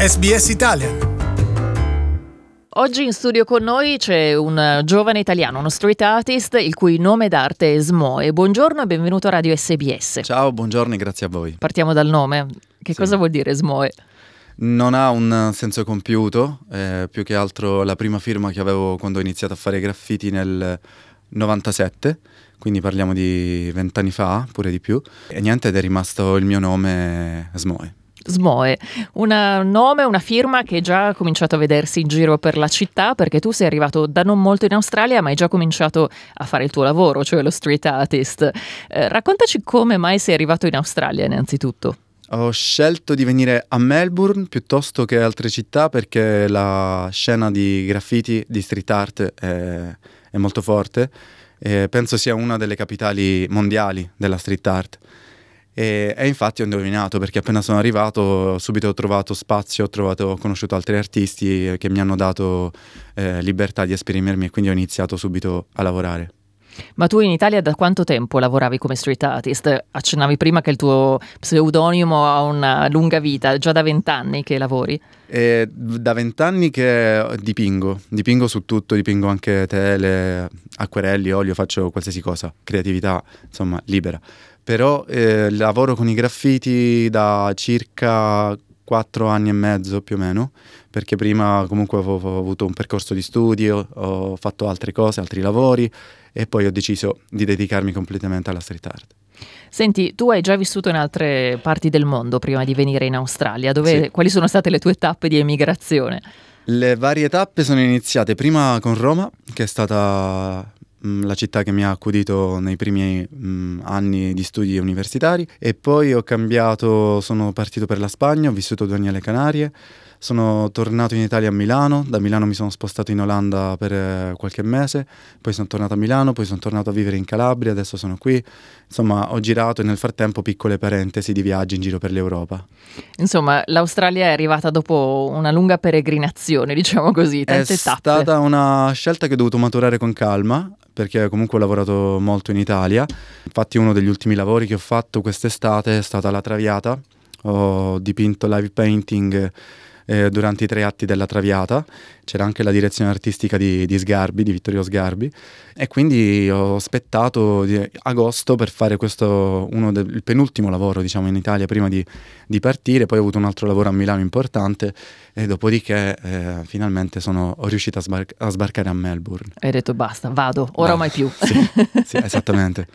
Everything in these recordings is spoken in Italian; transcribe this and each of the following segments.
SBS Italian. Oggi in studio con noi c'è un giovane italiano, uno street artist, il cui nome d'arte è Smoe. Buongiorno e benvenuto a Radio SBS. Ciao, buongiorno e grazie a voi. Partiamo dal nome. Che cosa vuol dire Smoe? Non ha un senso compiuto, più che altro la prima firma che avevo quando ho iniziato a fare graffiti nel 97, quindi parliamo di 20 anni fa, pure di più, e niente, ed è rimasto il mio nome Smoe. Smoe, un nome, una firma che già ha cominciato a vedersi in giro per la città, perché tu sei arrivato da non molto in Australia ma hai già cominciato a fare il tuo lavoro, cioè lo street artist. Raccontaci come mai sei arrivato in Australia innanzitutto. Ho scelto di venire a Melbourne piuttosto che altre città perché la scena di graffiti, di street art è molto forte e penso sia una delle capitali mondiali della street art. E infatti ho indovinato, perché appena sono arrivato subito ho trovato spazio, ho conosciuto altri artisti che mi hanno dato libertà di esprimermi e quindi ho iniziato subito a lavorare. Ma tu in Italia da quanto tempo lavoravi come street artist? Accennavi prima che il tuo pseudonimo ha una lunga vita, già da 20 anni che lavori? Da 20 anni che dipingo su tutto, dipingo anche tele, acquerelli, olio, faccio qualsiasi cosa, creatività insomma libera. Però lavoro con i graffiti da circa 4 anni e mezzo più o meno, perché prima comunque avevo avuto un percorso di studio, ho fatto altre cose, altri lavori e poi ho deciso di dedicarmi completamente alla street art. Senti, tu hai già vissuto in altre parti del mondo prima di venire in Australia, Sì. Quali sono state le tue tappe di emigrazione? Le varie tappe sono iniziate prima con Roma, che è stata la città che mi ha accudito nei primi anni di studi universitari, e poi sono partito per la Spagna, ho vissuto 2 anni alle Canarie, sono tornato in Italia a Milano, da Milano mi sono spostato in Olanda per qualche mese, poi sono tornato a Milano, poi sono tornato a vivere in Calabria, adesso sono qui, insomma ho girato e nel frattempo piccole parentesi di viaggi in giro per l'Europa. Insomma, l'Australia è arrivata dopo una lunga peregrinazione, diciamo così, tante tappe. È stata una scelta che ho dovuto maturare con calma, perché comunque ho lavorato molto in Italia. Infatti uno degli ultimi lavori che ho fatto quest'estate è stata La Traviata. Ho dipinto live painting durante i 3 atti della Traviata. C'era anche la direzione artistica di Sgarbi, di Vittorio Sgarbi, e quindi ho aspettato agosto per fare il penultimo lavoro diciamo in Italia prima di partire. Poi ho avuto un altro lavoro a Milano importante e dopodiché finalmente ho riuscito a sbarcare a Melbourne. Hai detto basta, vado, ora o mai più. Sì, esattamente.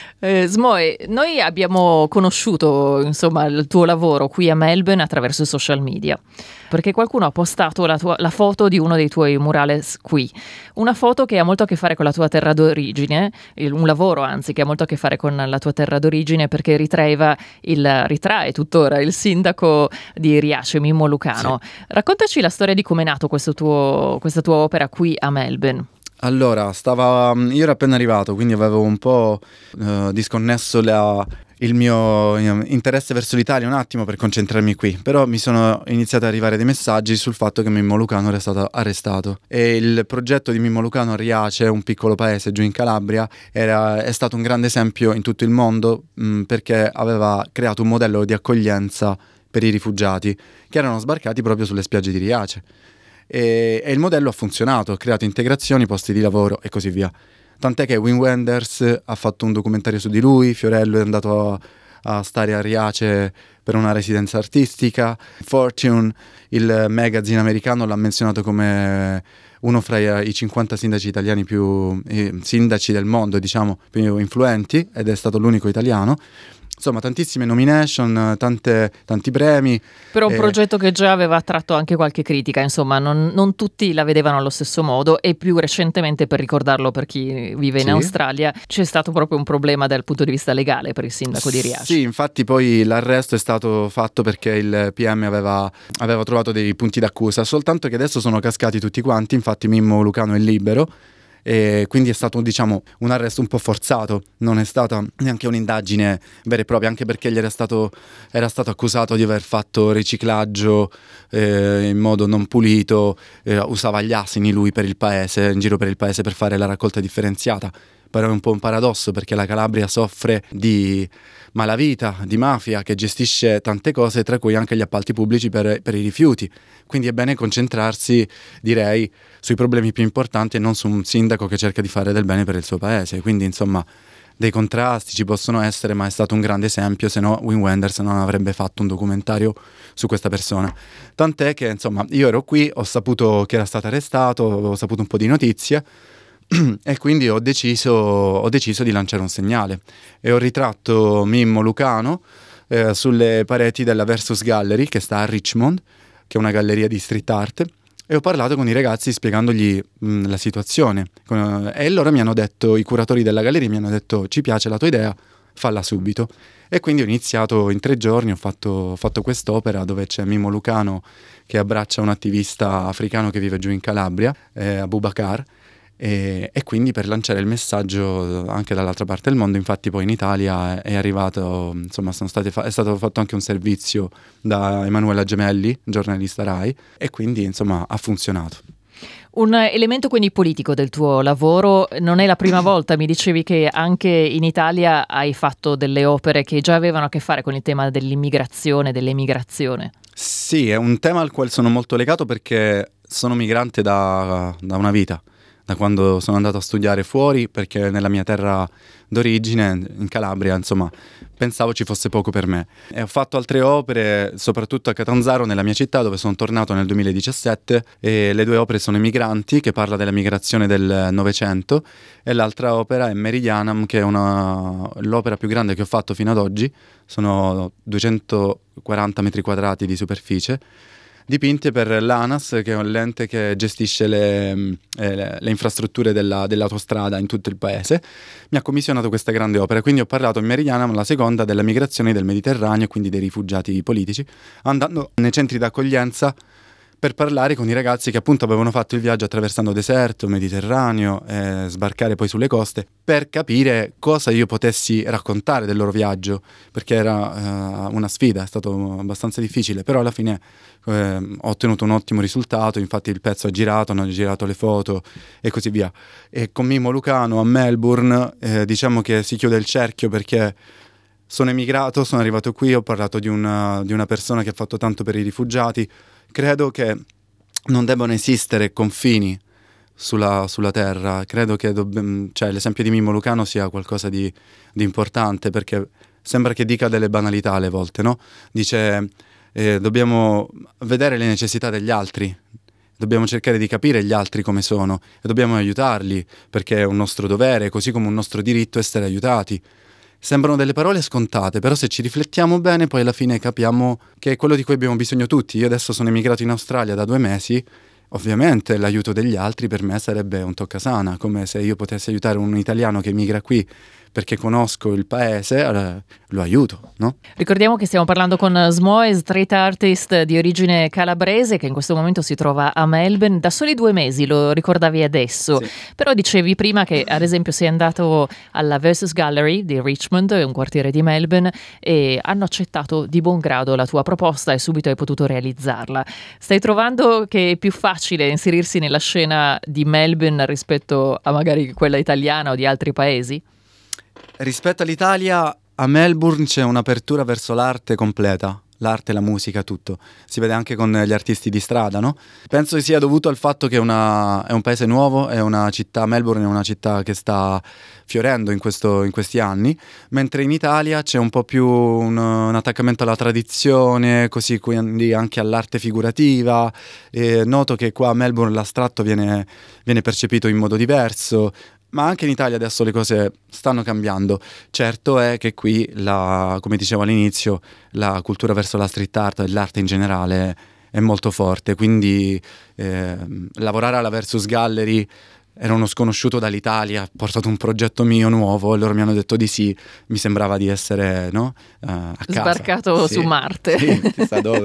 Smoe, noi abbiamo conosciuto insomma il tuo lavoro qui a Melbourne attraverso i social media, perché qualcuno ha postato la foto di uno dei tuoi murales qui, una foto che ha molto a che fare con la tua terra d'origine, un lavoro anzi che ha molto a che fare con la tua terra d'origine, perché ritrae tuttora il sindaco di Riace, Mimmo Lucano. Sì. Raccontaci la storia di come è nato questa tua opera qui a Melbourne. Allora, io ero appena arrivato, quindi avevo un po' disconnesso il mio interesse verso l'Italia un attimo per concentrarmi qui, però mi sono iniziati ad arrivare dei messaggi sul fatto che Mimmo Lucano era stato arrestato, e il progetto di Mimmo Lucano a Riace, un piccolo paese giù in Calabria, è stato un grande esempio in tutto il mondo perché aveva creato un modello di accoglienza per i rifugiati che erano sbarcati proprio sulle spiagge di Riace. E il modello ha funzionato, ha creato integrazioni, posti di lavoro e così via. Tant'è che Wim Wenders ha fatto un documentario su di lui, Fiorello è andato a stare a Riace per una residenza artistica, Fortune, il magazine americano, l'ha menzionato come uno fra i 50 sindaci italiani sindaci del mondo, diciamo, più influenti, ed è stato l'unico italiano. Insomma, tantissime nomination, tanti premi. Però un progetto che già aveva attratto anche qualche critica, insomma, non tutti la vedevano allo stesso modo, e più recentemente, per ricordarlo per chi vive in Australia, c'è stato proprio un problema dal punto di vista legale per il sindaco di Riace. Sì, infatti poi l'arresto è stato fatto perché il PM aveva trovato dei punti d'accusa, soltanto che adesso sono cascati tutti quanti, infatti Mimmo Lucano è libero. E quindi è stato, diciamo, un arresto un po' forzato, non è stata neanche un'indagine vera e propria, anche perché era stato accusato di aver fatto riciclaggio in modo non pulito, usava gli asini lui per il paese, in giro per il paese per fare la raccolta differenziata. però è un po' un paradosso perché la Calabria soffre di malavita, di mafia che gestisce tante cose, tra cui anche gli appalti pubblici per i rifiuti. Quindi è bene concentrarsi, direi, sui problemi più importanti e non su un sindaco che cerca di fare del bene per il suo paese. Quindi insomma dei contrasti ci possono essere, ma è stato un grande esempio, se no Wim Wenders non avrebbe fatto un documentario su questa persona. Tant'è che insomma io ero qui, ho saputo che era stato arrestato, ho saputo un po' di notizie e quindi ho deciso di lanciare un segnale e ho ritratto Mimmo Lucano sulle pareti della Versus Gallery che sta a Richmond, che è una galleria di street art, e ho parlato con i ragazzi spiegandogli la situazione e loro mi hanno detto, i curatori della galleria mi hanno detto: ci piace la tua idea, falla subito. E quindi ho iniziato in 3 giorni, ho fatto quest'opera dove c'è Mimmo Lucano che abbraccia un attivista africano che vive giù in Calabria, Abubakar, e quindi per lanciare il messaggio anche dall'altra parte del mondo. Infatti poi in Italia è arrivato, insomma è stato fatto anche un servizio da Emanuela Gemelli, giornalista Rai, e quindi insomma ha funzionato. Un elemento quindi politico del tuo lavoro, non è la prima volta, mi dicevi che anche in Italia hai fatto delle opere che già avevano a che fare con il tema dell'immigrazione, dell'emigrazione. Sì, è un tema al quale sono molto legato perché sono migrante da una vita. Da quando sono andato a studiare fuori, perché nella mia terra d'origine, in Calabria, insomma, pensavo ci fosse poco per me. E ho fatto altre opere, soprattutto a Catanzaro, nella mia città, dove sono tornato nel 2017, e le 2 opere sono I Migranti, che parla della migrazione del Novecento, e l'altra opera è Meridianam, che è l'opera più grande che ho fatto fino ad oggi. Sono 240 metri quadrati di superficie, dipinte per l'ANAS, che è un ente che gestisce le infrastrutture dell'autostrada in tutto il paese. Mi ha commissionato questa grande opera, quindi ho parlato in Meridianam, la seconda, della migrazione del Mediterraneo e quindi dei rifugiati politici, andando nei centri d'accoglienza per parlare con i ragazzi che appunto avevano fatto il viaggio attraversando deserto, Mediterraneo, sbarcare poi sulle coste, per capire cosa io potessi raccontare del loro viaggio, perché era una sfida, è stato abbastanza difficile, però alla fine ho ottenuto un ottimo risultato. Infatti il pezzo ha girato, hanno girato le foto e così via. E con Mimmo Lucano a Melbourne diciamo che si chiude il cerchio, perché sono emigrato, sono arrivato qui, ho parlato di una persona che ha fatto tanto per i rifugiati. Credo che non debbano esistere confini sulla terra. Credo che l'esempio di Mimmo Lucano sia qualcosa di importante, perché sembra che dica delle banalità alle volte, no? Dice dobbiamo vedere le necessità degli altri, dobbiamo cercare di capire gli altri come sono e dobbiamo aiutarli, perché è un nostro dovere, così come un nostro diritto essere aiutati. Sembrano delle parole scontate, però se ci riflettiamo bene poi alla fine capiamo che è quello di cui abbiamo bisogno tutti. Io adesso sono emigrato in Australia da 2 mesi, ovviamente l'aiuto degli altri per me sarebbe un toccasana, come se io potessi aiutare un italiano che emigra qui perché conosco il paese, lo aiuto, no? Ricordiamo che stiamo parlando con Smoe, street artist di origine calabrese, che in questo momento si trova a Melbourne da soli 2 mesi, lo ricordavi adesso. Sì. Però dicevi prima che ad esempio sei andato alla Versus Gallery di Richmond, un quartiere di Melbourne, e hanno accettato di buon grado la tua proposta e subito hai potuto realizzarla. Stai trovando che è più facile inserirsi nella scena di Melbourne rispetto a magari quella italiana o di altri paesi? Rispetto all'Italia, a Melbourne c'è un'apertura verso l'arte completa, l'arte, la musica, tutto. Si vede anche con gli artisti di strada, no? Penso che sia dovuto al fatto che è un paese nuovo, è una città, Melbourne è una città che sta fiorendo in questi anni, mentre in Italia c'è un po' più un attaccamento alla tradizione, così quindi anche all'arte figurativa. E noto che qua a Melbourne l'astratto viene percepito in modo diverso. Ma anche in Italia adesso le cose stanno cambiando. Certo è che qui, come dicevo all'inizio, la cultura verso la street art e l'arte in generale è molto forte, quindi lavorare alla Versus Gallery, era uno sconosciuto dall'Italia, ho portato un progetto mio nuovo e loro mi hanno detto di sì, mi sembrava di essere a casa. Sbarcato Sì, su Marte. sì, chissà dove.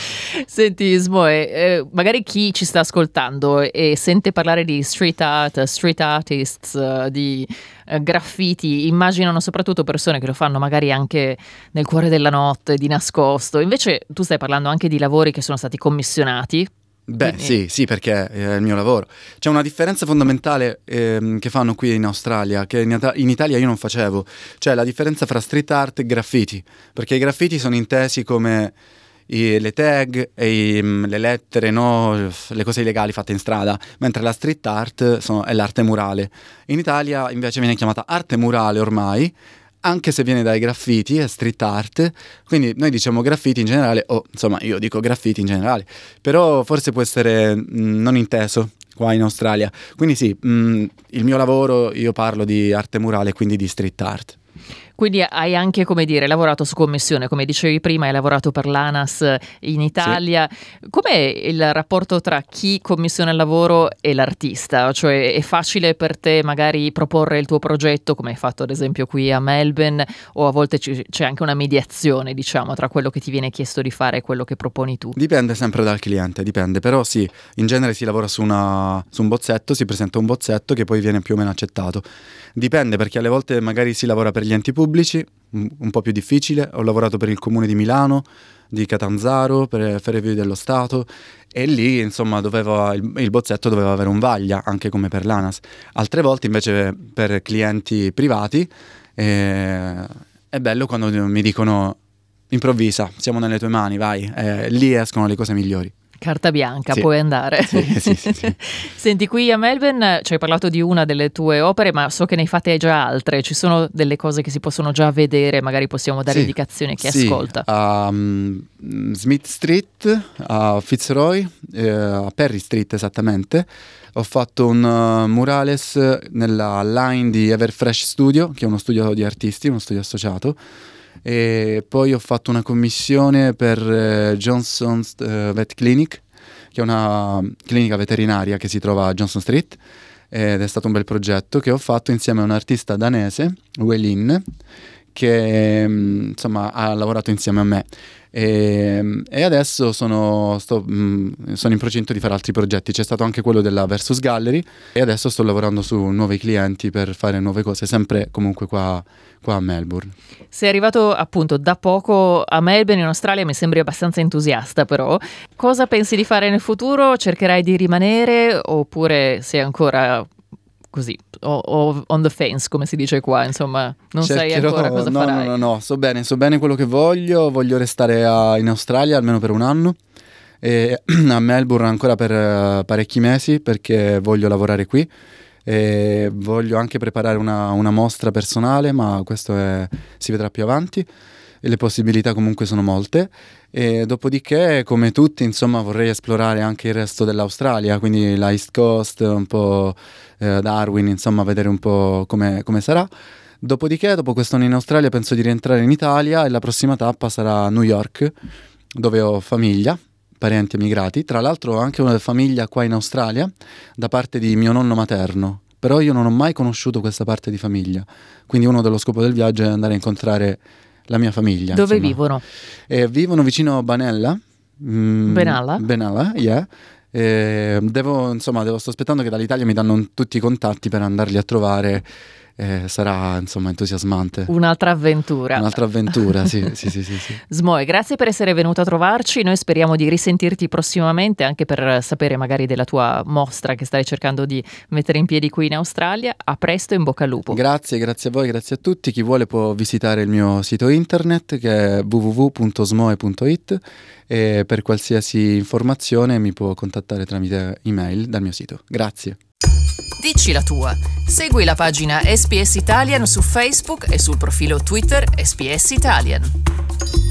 Senti Smoe, magari chi ci sta ascoltando e sente parlare di street art, street artists, di graffiti, immaginano soprattutto persone che lo fanno magari anche nel cuore della notte, di nascosto. Invece tu stai parlando anche di lavori che sono stati commissionati Beh, sì, perché è il mio lavoro. C'è una differenza fondamentale che fanno qui in Australia, che in Italia io non facevo, cioè la differenza fra street art e graffiti, perché i graffiti sono intesi come le tag e le lettere, no? Le cose illegali fatte in strada, mentre la street art è l'arte murale. In Italia invece viene chiamata arte murale ormai, anche se viene dai graffiti, è street art, quindi noi diciamo graffiti in generale, o insomma io dico graffiti in generale, però forse può essere non inteso qua in Australia. Quindi sì, il mio lavoro, io parlo di arte murale, quindi di street art. Quindi hai anche, come dire, lavorato su commissione, come dicevi prima, hai lavorato per l'ANAS in Italia. Sì. Com'è il rapporto tra chi commissiona il lavoro e l'artista? Cioè è facile per te magari proporre il tuo progetto, come hai fatto ad esempio qui a Melbourne, o a volte c'è anche una mediazione, diciamo, tra quello che ti viene chiesto di fare e quello che proponi tu? Dipende sempre dal cliente, dipende, però sì, in genere si lavora su un bozzetto, si presenta un bozzetto che poi viene più o meno accettato. Dipende, perché alle volte magari si lavora per gli enti pubblici, un po' più difficile. Ho lavorato per il comune di Milano, di Catanzaro, per Ferrovie dello Stato, e lì insomma il bozzetto doveva avere un vaglia, anche come per l'ANAS. Altre volte invece per clienti privati è bello quando mi dicono improvvisa, siamo nelle tue mani, vai, lì escono le cose migliori. Carta bianca, sì. Puoi andare. Sì. Senti, qui a Melbourne ci hai parlato di una delle tue opere, ma so che ne fate già altre. Ci sono delle cose che si possono già vedere, magari possiamo dare indicazioni a chi ascolta. A Smith Street, a Fitzroy, a Perry Street esattamente, ho fatto un murales nella line di Everfresh Studio, che è uno studio di artisti, uno studio associato. E poi ho fatto una commissione per Johnson's Vet Clinic, che è una clinica veterinaria che si trova a Johnson Street, ed è stato un bel progetto che ho fatto insieme a un artista danese, Wei Lin, che insomma ha lavorato insieme a me, e adesso sono in procinto di fare altri progetti. C'è stato anche quello della Versus Gallery e adesso sto lavorando su nuovi clienti per fare nuove cose, sempre comunque qua a Melbourne. Sei arrivato appunto da poco a Melbourne in Australia, mi sembri abbastanza entusiasta, però cosa pensi di fare nel futuro? Cercherai di rimanere oppure sei ancora così o on the fence, come si dice qua, insomma, non sai ancora cosa farai? No, so bene quello che voglio restare in Australia almeno per un anno e a Melbourne ancora per parecchi mesi, perché voglio lavorare qui e voglio anche preparare una mostra personale, ma questo si vedrà più avanti, e le possibilità comunque sono molte. E dopodiché, come tutti, insomma, vorrei esplorare anche il resto dell'Australia, quindi la East Coast, un po' Darwin, insomma, vedere un po' come sarà. Dopodiché, dopo quest'anno in Australia, penso di rientrare in Italia e la prossima tappa sarà New York, dove ho famiglia, parenti emigrati. Tra l'altro ho anche una famiglia qua in Australia, da parte di mio nonno materno, però io non ho mai conosciuto questa parte di famiglia, quindi uno dello scopo del viaggio è andare a incontrare la mia famiglia. Dove insomma. vivono? Vivono vicino a Benalla. Benalla, yeah. Sto aspettando che dall'Italia mi danno tutti i contatti per andarli a trovare. Sarà insomma entusiasmante. Un'altra avventura, sì. Smoe, grazie per essere venuto a trovarci. Noi speriamo di risentirti prossimamente, anche per sapere magari della tua mostra che stai cercando di mettere in piedi qui in Australia. A presto, in bocca al lupo. Grazie a voi, grazie a tutti. Chi vuole può visitare il mio sito internet, che è www.smoe.it, e per qualsiasi informazione mi può contattare tramite email dal mio sito. Grazie. Dici la tua. Segui la pagina SPS Italian su Facebook e sul profilo Twitter SPS Italian.